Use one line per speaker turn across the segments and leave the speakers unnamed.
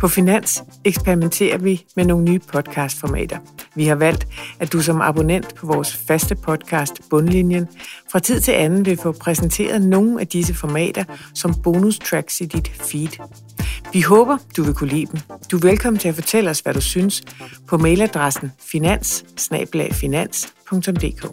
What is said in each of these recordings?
På Finans eksperimenterer vi med nogle nye podcastformater. Vi har valgt, at du som abonnent på vores faste podcast Bundlinjen fra tid til anden vil få præsenteret nogle af disse formater som bonustracks i dit feed. Vi håber, du vil kunne lide dem. Du er velkommen til at fortælle os, hvad du synes på mailadressen finans@finans.dk.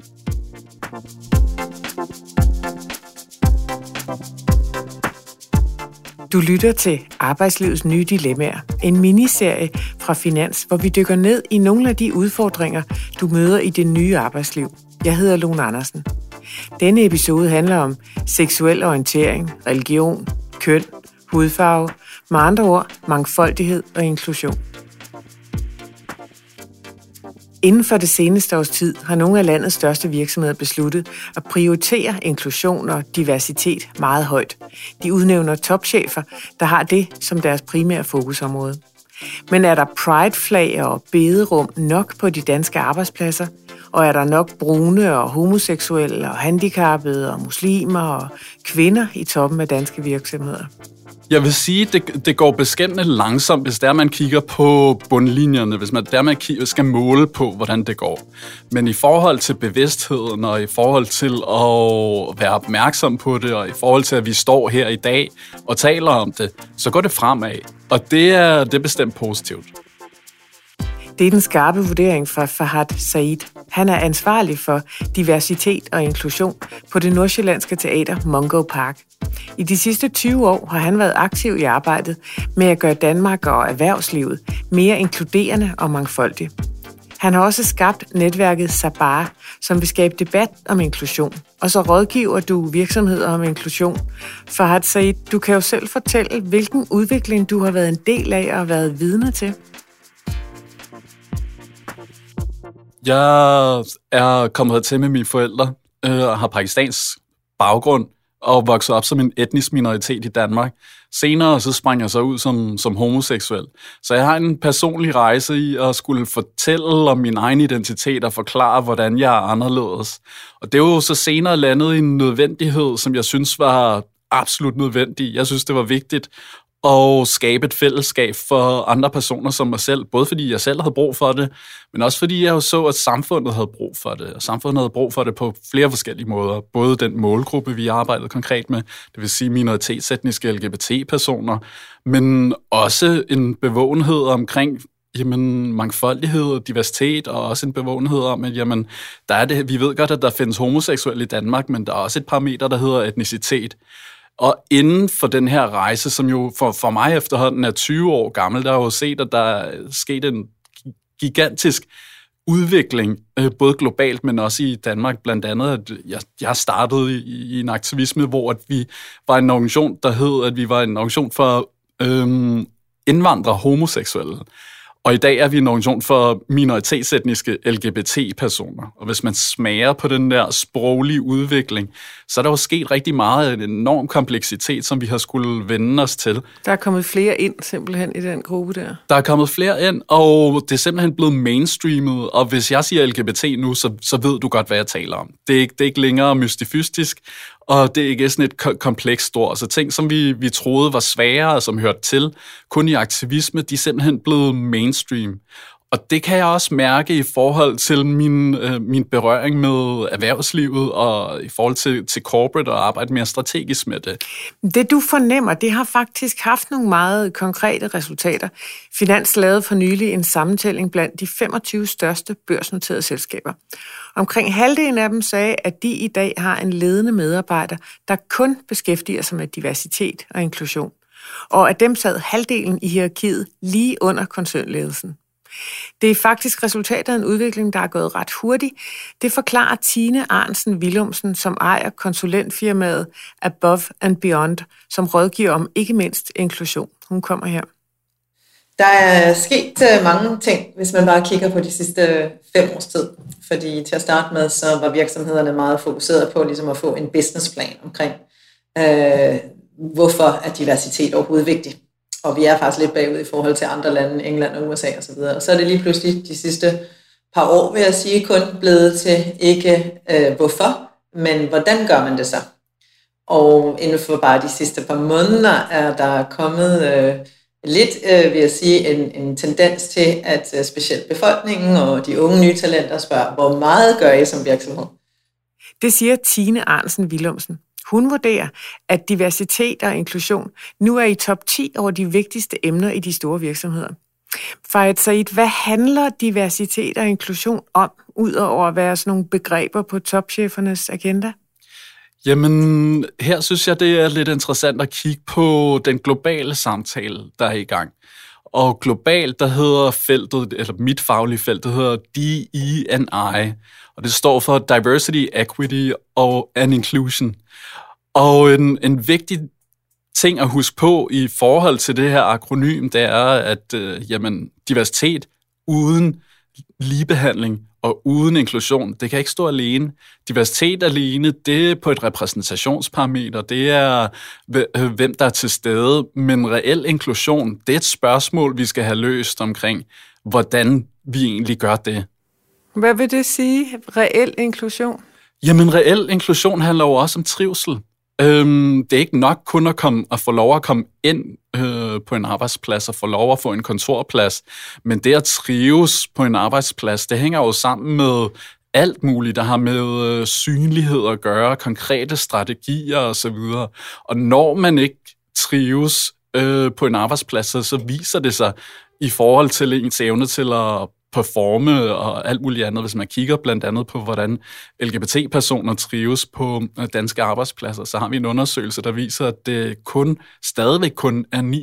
Du lytter til Arbejdslivets nye dilemmaer, en miniserie fra Finans, hvor vi dykker ned i nogle af de udfordringer, du møder i det nye arbejdsliv. Jeg hedder Lone Andersen. Denne episode handler om seksuel orientering, religion, køn, hudfarve, med andre ord mangfoldighed og inklusion. Inden for det seneste års tid har nogle af landets største virksomheder besluttet at prioritere inklusion og diversitet meget højt. De udnævner topchefer, der har det som deres primære fokusområde. Men er der prideflag og bederum nok på de danske arbejdspladser? Og er der nok brune og homoseksuelle og handicappede og muslimer og kvinder i toppen af danske virksomheder?
Jeg vil sige, at det går beskæmmende langsomt, hvis der man kigger på bundlinjerne, hvis man skal måle på, hvordan det går. Men i forhold til bevidstheden, og i forhold til at være opmærksom på det, og i forhold til, at vi står her i dag og taler om det, så går det fremad. Og det er bestemt positivt.
Det er den skarpe vurdering fra Fahad Said. Han er ansvarlig for diversitet og inklusion på det nordsjællandske teater Mungo Park. I de sidste 20 år har han været aktiv i arbejdet med at gøre Danmark og erhvervslivet mere inkluderende og mangfoldig. Han har også skabt netværket Sabar, som vil skabe debat om inklusion. Og så rådgiver du virksomheder om inklusion. Fahad Said, du kan jo selv fortælle, hvilken udvikling du har været en del af og været vidne til.
Jeg er kommet hertil med mine forældre og har pakistansk baggrund og vokset op som en etnisk minoritet i Danmark. Senere så sprang jeg så ud som homoseksuel. Så jeg har en personlig rejse i at skulle fortælle om min egen identitet og forklare, hvordan jeg er anderledes. Og det er jo så senere landet i en nødvendighed, som jeg synes var absolut nødvendig. Jeg synes, det var vigtigt og skabe et fællesskab for andre personer som mig selv, både fordi jeg selv havde brug for det, men også fordi jeg jo så, at samfundet havde brug for det, og samfundet havde brug for det på flere forskellige måder. Både den målgruppe, vi arbejdede konkret med, det vil sige minoritetsetniske LGBT-personer, men også en bevågenhed omkring mangfoldighed og diversitet, og også en bevågenhed om, at der er det, vi ved godt, at der findes homoseksuelle i Danmark, men der er også et parameter, der hedder etnicitet. Og inden for den her rejse, som jo for mig efterhånden er 20 år gammel, der har jo set, at der er sket en gigantisk udvikling, både globalt, men også i Danmark. Blandt andet, at jeg startede i en aktivisme, hvor at vi var en organisation, der hed, at vi var en organisation for indvandrere homoseksuelle. Og i dag er vi en organisation for minoritetsetniske LGBT-personer. Og hvis man smager på den der sproglige udvikling, så er der jo sket rigtig meget af en enorm kompleksitet, som vi har skulle vende os til.
Der er kommet flere ind simpelthen i den gruppe der.
Der er kommet flere ind, og det er simpelthen blevet mainstreamet. Og hvis jeg siger LGBT nu, så ved du godt, hvad jeg taler om. Det er ikke længere mystifistisk, og det er ikke sådan et komplekst ord. Så ting, som vi troede var svære, og som hørte til kun i aktivisme, de er simpelthen blevet mainstream. Og det kan jeg også mærke i forhold til min berøring med erhvervslivet, og i forhold til corporate og arbejde mere strategisk med det.
Det du fornemmer, det har faktisk haft nogle meget konkrete resultater. Finans lavede for nylig en sammentælling blandt de 25 største børsnoterede selskaber. Omkring halvdelen af dem sagde, at de i dag har en ledende medarbejder, der kun beskæftiger sig med diversitet og inklusion. Og af dem sad halvdelen i hierarkiet lige under koncernledelsen. Det er faktisk resultatet af en udvikling, der er gået ret hurtigt. Det forklarer Tine Arnsen Willumsen, som ejer konsulentfirmaet Above and Beyond, som rådgiver om ikke mindst inklusion. Hun kommer her.
Der er sket mange ting, hvis man bare kigger på de sidste 5 års tid. Fordi til at starte med, så var virksomhederne meget fokuseret på ligesom at få en businessplan omkring, hvorfor er diversitet overhovedet vigtigt. Og vi er faktisk lidt bagud i forhold til andre lande, England og USA osv. Og så er det lige pludselig de sidste par år, vil jeg sige, kun blevet til ikke hvorfor, men hvordan gør man det så? Og inden for bare de sidste par måneder er der kommet lidt, vil jeg sige, en tendens til, at specielt befolkningen og de unge nye talenter spørger, hvor meget gør I som virksomhed?
Det siger Tine Arnsen Willumsen. Hun vurderer, at diversitet og inklusion nu er i top 10 over de vigtigste emner i de store virksomheder. Fayed Said, hvad handler diversitet og inklusion om, udover at være sådan nogle begreber på topchefernes agenda?
Jamen, her synes jeg, det er lidt interessant at kigge på den globale samtale, der er i gang. Og globalt, der hedder feltet, eller mit faglige felt, det hedder DE&I, og det står for Diversity, Equity and Inclusion. Og en vigtig ting at huske på i forhold til det her akronym, det er, at diversitet uden ligebehandling og uden inklusion, det kan ikke stå alene. Diversitet alene, det er på et repræsentationsparameter, det er hvem der er til stede, men reel inklusion, det er et spørgsmål, vi skal have løst omkring, hvordan vi egentlig gør det.
Hvad vil det sige, reel inklusion?
Jamen, reel inklusion handler jo også om trivsel. Det er ikke nok kun at få lov at komme ind på en arbejdsplads og få lov at få en kontorplads, men det at trives på en arbejdsplads, det hænger jo sammen med alt muligt, der har med synlighed at gøre, konkrete strategier osv. Og når man ikke trives på en arbejdsplads, så viser det sig i forhold til ens evne til at performe og alt muligt andet. Hvis man kigger blandt andet på, hvordan LGBT-personer trives på danske arbejdspladser, så har vi en undersøgelse, der viser, at det stadigvæk kun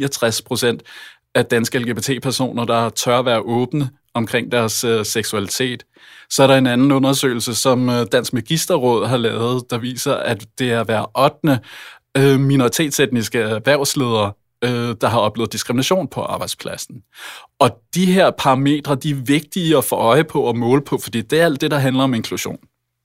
er 69% af danske LGBT-personer, der tør være åbne omkring deres seksualitet. Så er der en anden undersøgelse, som Dansk Magisterråd har lavet, der viser, at det er hver 8. minoritetsetniske erhvervsledere, der har oplevet diskrimination på arbejdspladsen. Og de her parametre, de er vigtige at få øje på og måle på, fordi det er alt det, der handler om inklusion.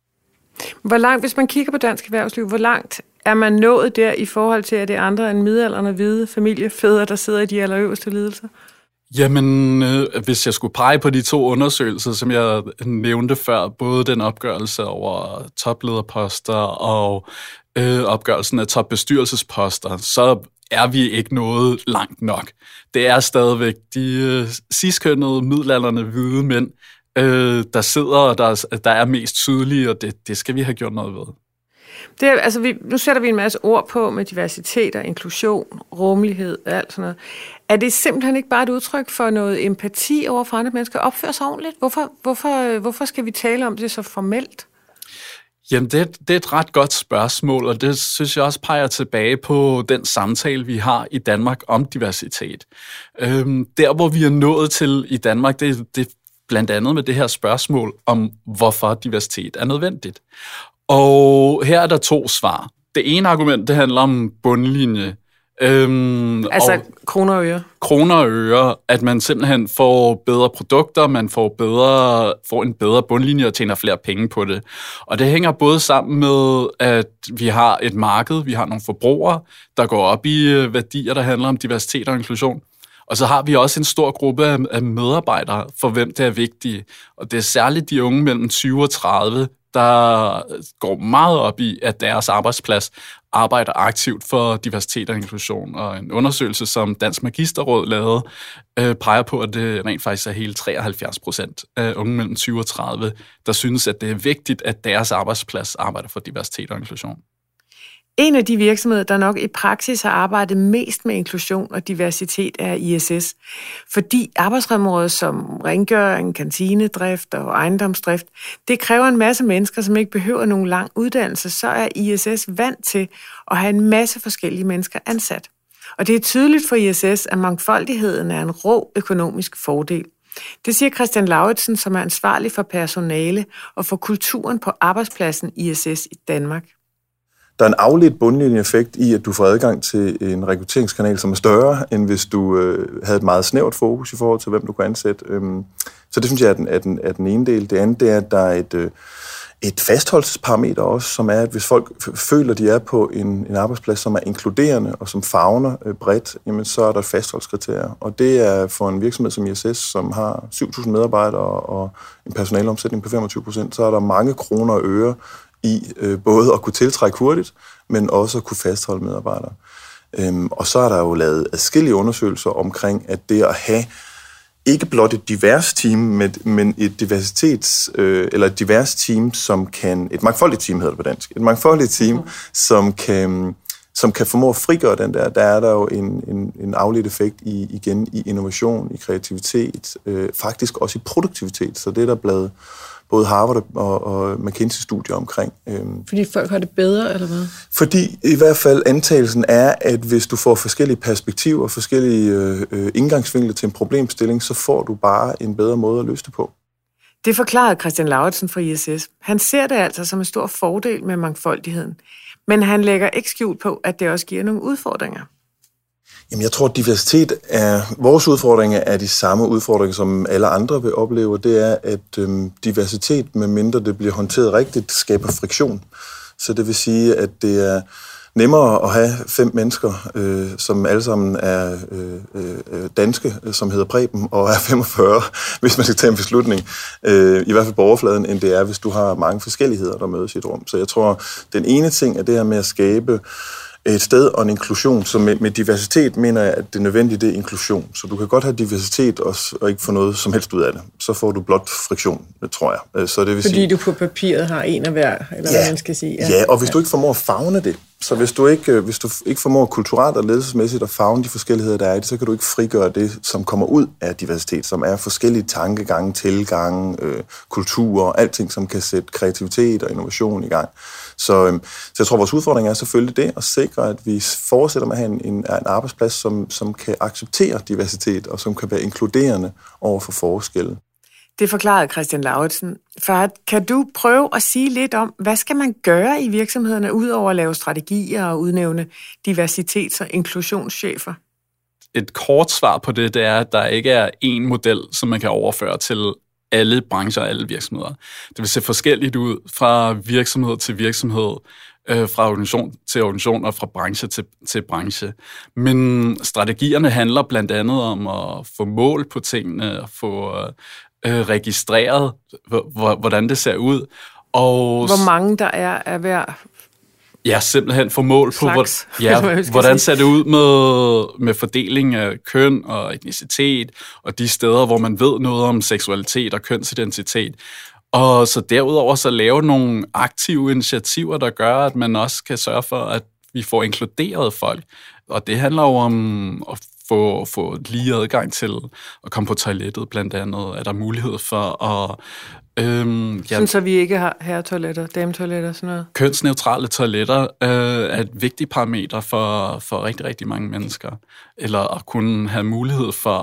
Hvor langt, hvis man kigger på dansk erhvervsliv, hvor langt er man nået der i forhold til, at det er andre end midaldrende hvide familiefædre, der sidder i de allerøverste ledelser?
Jamen, hvis jeg skulle pege på de 2 undersøgelser, som jeg nævnte før, både den opgørelse over toplederposter og opgørelsen af topbestyrelsesposter, så er vi ikke nået langt nok. Det er stadigvæk de cis-kønnede, midaldrende hvide mænd, der sidder og der er mest tydelige, og det skal vi have gjort noget ved.
Det er, altså, nu sætter vi en masse ord på med diversitet og inklusion, rummelighed og alt sådan noget. Er det simpelthen ikke bare et udtryk for noget empati over for andre mennesker? Opføre sig ordentligt? Hvorfor skal vi tale om det så formelt?
Jamen, det er et ret godt spørgsmål, og det synes jeg også peger tilbage på den samtale, vi har i Danmark om diversitet. Der, hvor vi er nået til i Danmark, det er blandt andet med det her spørgsmål om, hvorfor diversitet er nødvendigt. Og her er der 2 svar. Det ene argument, det handler om bundlinje.
Kroner og øre.
Kroner og øre, at man simpelthen får bedre produkter, man får en bedre bundlinje og tjener flere penge på det. Og det hænger både sammen med, at vi har et marked, vi har nogle forbrugere, der går op i værdier, der handler om diversitet og inklusion. Og så har vi også en stor gruppe af medarbejdere, for hvem det er vigtigt. Og det er særligt de unge mellem 20 og 30, der går meget op i, at deres arbejdsplads arbejder aktivt for diversitet og inklusion. Og en undersøgelse, som Dansk Magisterråd lavede, peger på, at det rent faktisk er hele 73% af unge mellem 20 og 30, der synes, at det er vigtigt, at deres arbejdsplads arbejder for diversitet og inklusion.
En af de virksomheder, der nok i praksis har arbejdet mest med inklusion og diversitet, er ISS. Fordi arbejdsområder som rengøring, kantinedrift og ejendomsdrift, det kræver en masse mennesker, som ikke behøver nogen lang uddannelse, så er ISS vant til at have en masse forskellige mennesker ansat. Og det er tydeligt for ISS, at mangfoldigheden er en rå økonomisk fordel. Det siger Christian Lauritsen, som er ansvarlig for personale og for kulturen på arbejdspladsen ISS i Danmark.
Der er en afledt bundlinjeeffekt i, at du får adgang til en rekrutteringskanal, som er større, end hvis du havde et meget snævert fokus i forhold til, hvem du kan ansætte. Så det synes jeg er den ene del. Det andet det er, at der er et fastholdelsesparameter også, som er, at hvis folk føler, at de er på en arbejdsplads, som er inkluderende og som favner bredt, jamen så er der fastholdelseskriterier. Og det er for en virksomhed som ISS, som har 7.000 medarbejdere og en personaleomsætning på 25%, så er der mange kroner og øre i både at kunne tiltrække hurtigt, men også at kunne fastholde medarbejdere. Og så er der jo lavet adskillige undersøgelser omkring, at det at have ikke blot et divers team, men et eller et divers team, et mangfoldigt team hedder det på dansk, et mangfoldigt team, som kan formå at frigøre den der er der jo en afledt effekt i innovation, i kreativitet, faktisk også i produktivitet. Så det er der blevet både Harvard og McKinsey-studier omkring.
Fordi folk har det bedre, eller hvad?
Fordi i hvert fald antagelsen er, at hvis du får forskellige perspektiver, forskellige indgangsvinkler til en problemstilling, så får du bare en bedre måde at løse det på.
Det forklarede Christian Lauritsen fra ISS. Han ser det altså som en stor fordel med mangfoldigheden. Men han lægger ikke skjult på, at det også giver nogle udfordringer.
Jamen, jeg tror, at vores udfordringer er de samme udfordringer, som alle andre vil opleve. Det er, at diversitet, medmindre det bliver håndteret rigtigt, skaber friktion. Så det vil sige, at det er nemmere at have 5 mennesker, som alle sammen er danske, som hedder Preben, og er 45, hvis man skal tage en beslutning, i hvert fald på overfladen, end det er, hvis du har mange forskelligheder, der mødes i et rum. Så jeg tror, den ene ting er det her med at skabe et sted og en inklusion. Så med diversitet mener jeg, at det nødvendige det er inklusion. Så du kan godt have diversitet og ikke få noget som helst ud af det. Så får du blot friktion, tror jeg. Så det vil
fordi du på papiret har en af hver, eller hvad man skal sige.
Ja, og hvis du ikke formår at favne det, så hvis du ikke formår kulturelt og ledelsesmæssigt at favne de forskelligheder, der er i det, så kan du ikke frigøre det, som kommer ud af diversitet, som er forskellige tankegange, tilgange, kulturer, alting, som kan sætte kreativitet og innovation i gang. Så jeg tror, vores udfordring er selvfølgelig det, at sikre, at vi fortsætter med at have en arbejdsplads, som kan acceptere diversitet, og som kan være inkluderende over for forskelle.
Det forklarede Christian Lauritsen. Farhad, kan du prøve at sige lidt om, hvad skal man gøre i virksomhederne, udover at lave strategier og udnævne diversitets- og inklusionschefer?
Et kort svar på det er, at der ikke er én model, som man kan overføre til alle brancher og alle virksomheder. Det vil se forskelligt ud fra virksomhed til virksomhed, fra organisation til organisation og fra branche til branche. Men strategierne handler blandt andet om at få mål på tingene, at få registreret, hvordan det ser ud. Og
hvor mange der er hver.
Ja, simpelthen få mål på, hvordan ser det ud med fordeling af køn og etnicitet, og de steder, hvor man ved noget om seksualitet og kønsidentitet. Og så derudover så lave nogle aktive initiativer, der gør, at man også kan sørge for, at vi får inkluderet folk. Og det handler jo om at få lige adgang til at komme på toilettet, blandt andet. Er der mulighed for at
sådan så vi ikke har herretoiletter, dametoiletter og sådan noget?
Kønsneutrale toiletter er et vigtigt parameter for rigtig, rigtig mange mennesker. Eller at kunne have mulighed for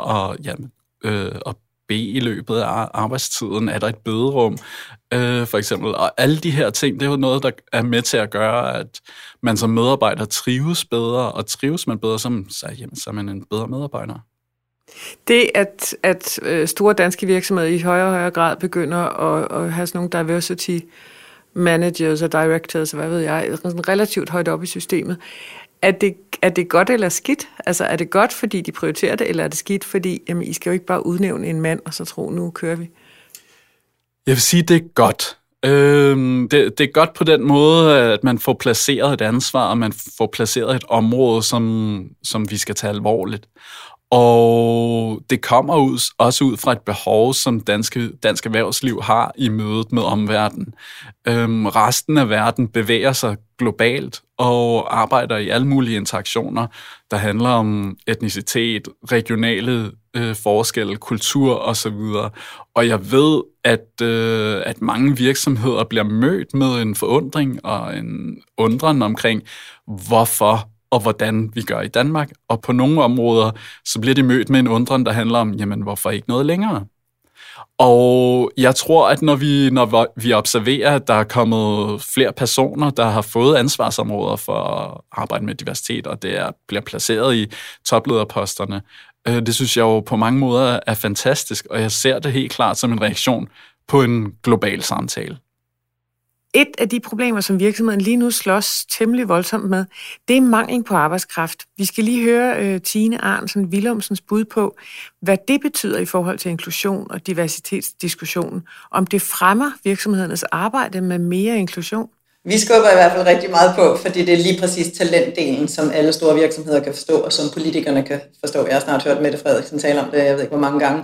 at bede i løbet af arbejdstiden. Er der et bederum, for eksempel? Og alle de her ting, det er jo noget, der er med til at gøre, at man som medarbejder trives bedre, og trives man bedre, så er man en bedre medarbejder.
Det, at store danske virksomheder i højere og højere grad begynder at have sådan nogle diversity managers og directors, og hvad ved jeg, relativt højt op i systemet, er det godt eller skidt? Altså, er det godt, fordi de prioriterer det, eller er det skidt, fordi jamen, I skal jo ikke bare udnævne en mand, og så tro, nu kører vi?
Jeg vil sige, det er godt. Det er godt på den måde, at man får placeret et ansvar, og man får placeret et område, som vi skal tage alvorligt. Og det kommer også ud fra et behov, som dansk erhvervsliv har i mødet med omverdenen. Resten af verden bevæger sig globalt og arbejder i alle mulige interaktioner, der handler om etnicitet, regionale forskelle, kultur osv. Og jeg ved, at mange virksomheder bliver mødt med en forundring og en undren omkring, hvorfor og hvordan vi gør i Danmark. Og på nogle områder, så bliver de mødt med en undren, der handler om, jamen, hvorfor ikke noget længere? Og jeg tror, at når vi observerer, at der er kommet flere personer, der har fået ansvarsområder for at arbejde med diversitet, og det bliver placeret i toplederposterne, det synes jeg jo på mange måder er fantastisk, og jeg ser det helt klart som en reaktion på en global samtale.
Et af de problemer, som virksomheden lige nu slås temmelig voldsomt med, det er mangel på arbejdskraft. Vi skal lige høre Tine Arntzen-Willumsens bud på, hvad det betyder i forhold til inklusion og diversitetsdiskussionen. Om det fremmer virksomhedernes arbejde med mere inklusion.
Vi skubber i hvert fald rigtig meget på, fordi det er lige præcis talentdelen, som alle store virksomheder kan forstå, og som politikerne kan forstå. Jeg har snart hørt Mette Frederiksen tale om det, jeg ved ikke hvor mange gange.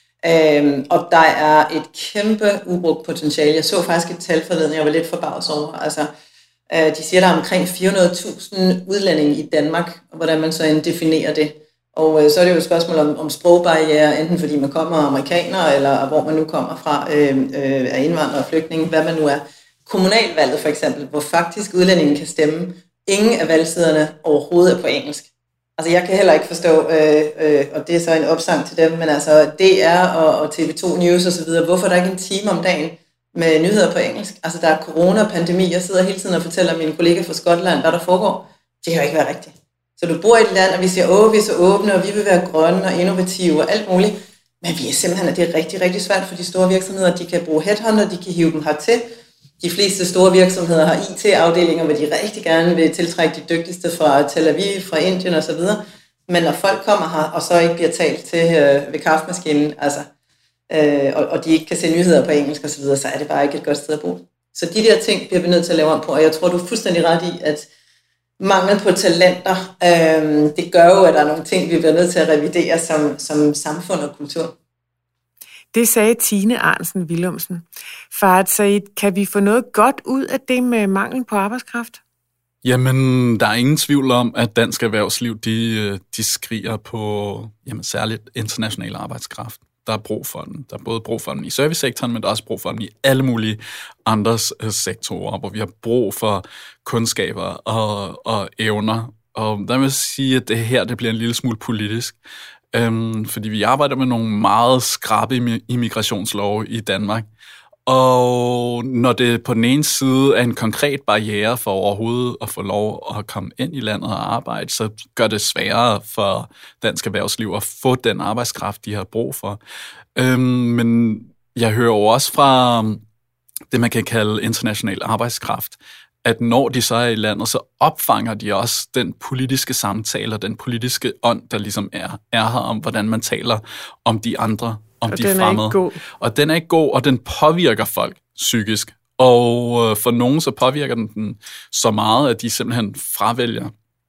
Og der er et kæmpe ubrugt potentiale. Jeg så faktisk et tal forleden, jeg var lidt forbavset over. Altså, de siger, der er omkring 400.000 udlændinge i Danmark, og hvordan man så definerer det. Og så er det jo et spørgsmål om sprogbarriere, enten fordi man kommer amerikaner, eller hvor man nu kommer fra, er indvandrere og flygtninge, hvad man nu er. Kommunalvalget for eksempel, hvor faktisk udlændingen kan stemme. Ingen af valgsiderne overhovedet er på engelsk. Altså jeg kan heller ikke forstå, og det er så en opsang til dem, men altså DR og TV2 News osv., hvorfor er der ikke en time om dagen med nyheder på engelsk? Altså der er corona-pandemi, jeg sidder hele tiden og fortæller mine kolleger fra Skotland, hvad der foregår. Det kan jo ikke være rigtigt. Så du bor i et land, og vi siger, vi er så åbne, og vi vil være grønne og innovative og alt muligt. Men vi er simpelthen, at det er rigtig, rigtig svært for de store virksomheder. De kan bruge headhunter, de kan hive dem hertil. De fleste store virksomheder har IT-afdelinger, hvor de rigtig gerne vil tiltrække de dygtigste fra Tel Aviv, fra Indien osv. Men når folk kommer her, og så ikke bliver talt til ved kaffemaskinen, altså, og de ikke kan se nyheder på engelsk osv., så er det bare ikke et godt sted at bo. Så de der ting bliver vi nødt til at lave om på, og jeg tror, du er fuldstændig ret i, at mangel på talenter, det gør jo, at der er nogle ting, vi bliver nødt til at revidere som samfund og kultur.
Det sagde Tine Arnsen Willumsen. Farhad Said, kan vi få noget godt ud af det med mangel på arbejdskraft?
Jamen, der er ingen tvivl om, at dansk erhvervsliv, de skriger på særligt international arbejdskraft. Der er brug for den. Der er både brug for den i servicesektoren, men der er også brug for den i alle mulige andre sektorer, hvor vi har brug for kundskaber og evner. Og der vil jeg sige, at det her det bliver en lille smule politisk. Fordi vi arbejder med nogle meget skrappe immigrationslove i Danmark. Og når det på den ene side er en konkret barriere for overhovedet at få lov at komme ind i landet og arbejde, så gør det sværere for dansk erhvervsliv at få den arbejdskraft, de har brug for. Men jeg hører jo også fra det, man kan kalde international arbejdskraft, at når de så er i landet, så opfanger de også den politiske samtale og den politiske ånd, der ligesom er her om, hvordan man taler om de andre, om og de fremmede. Og den er ikke god, og den påvirker folk psykisk. Og for nogen så påvirker den så meget, at de simpelthen fravælger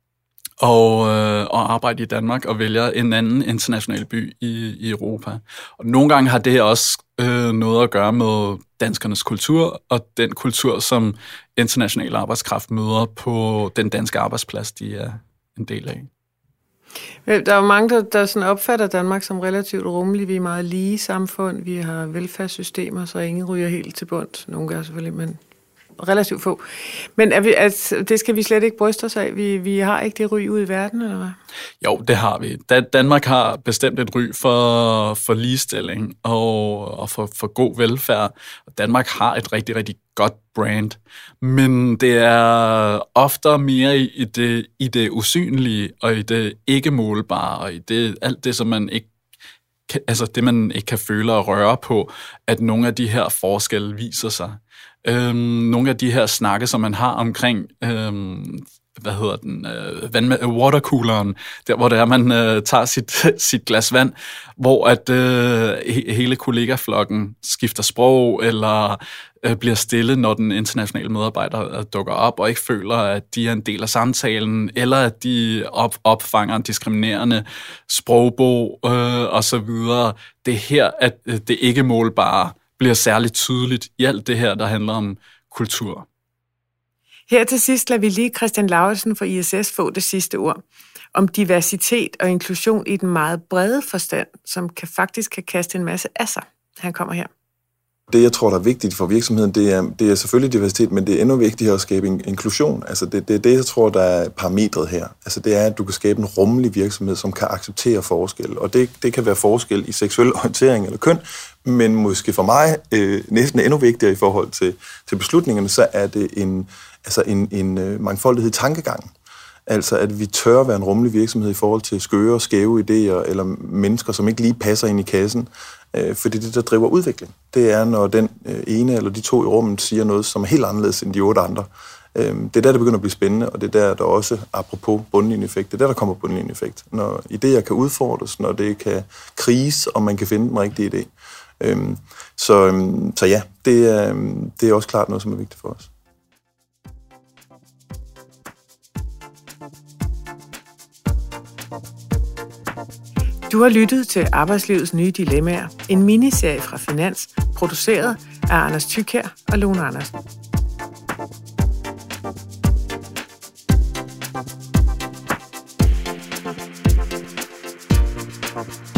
og arbejde i Danmark og vælger en anden international by i Europa. Og nogle gange har det her også noget at gøre med danskernes kultur, og den kultur, som international arbejdskraft møder på den danske arbejdsplads, de er en del af.
Der er jo mange, der sådan opfatter Danmark som relativt rummelig. Vi er meget lige samfund. Vi har velfærdssystemer, så ingen ryger helt til bunds. Nogle gør selvfølgelig, men relativt få. Men det skal vi slet ikke bryste os af. Vi har ikke det ry ude i verden, eller hvad?
Jo, det har vi. Danmark har bestemt et ry for ligestilling og for god velfærd. Danmark har et rigtig, rigtig godt brand. Men det er ofte mere i det usynlige og i det ikke målbare og i alt det, som man ikke det man ikke kan føle og røre på, at nogle af de her forskelle viser sig. Nogle af de her snakke, som man har omkring, watercooleren, der hvor det er, man tager sit glas vand, hvor at hele kollegaflokken skifter sprog, eller bliver stille, når den internationale medarbejder dukker op, og ikke føler, at de er en del af samtalen, eller at de opfanger en diskriminerende sprogbog, og så videre. Det er her, at det ikke målbare bliver særligt tydeligt i alt det her, der handler om kultur.
Her til sidst lader vi lige Christian Lauritsen fra ISS få det sidste ord om diversitet og inklusion i den meget brede forstand, som faktisk kan kaste en masse af sig. Han kommer her.
Det, jeg tror, der er vigtigt for virksomheden, det er selvfølgelig diversitet, men det er endnu vigtigere at skabe inklusion. Altså det er det, jeg tror, der er parametret her. Altså det er, at du kan skabe en rummelig virksomhed, som kan acceptere forskel. Og det kan være forskel i seksuel orientering eller køn, men måske for mig næsten endnu vigtigere i forhold til beslutningerne, så er det en mangfoldighed i tankegangen. Altså at vi tør være en rummelig virksomhed i forhold til skøre og skæve idéer, eller mennesker, som ikke lige passer ind i kassen. Fordi det, der driver udvikling, det er, når den ene eller de to i rummet siger noget, som er helt anderledes end de 8 andre. Det er der begynder at blive spændende, og det er der også, apropos bundlinjeeffekt, det er der kommer bundlinjeeffekt. Når idéer kan udfordres, når det kan kriges, og man kan finde den rigtige idé. Så ja, det er også klart noget, som er vigtigt for os.
Du har lyttet til Arbejdslivets nye dilemmaer, en miniserie fra Finans, produceret af Anders Thykier og Lone Andersen.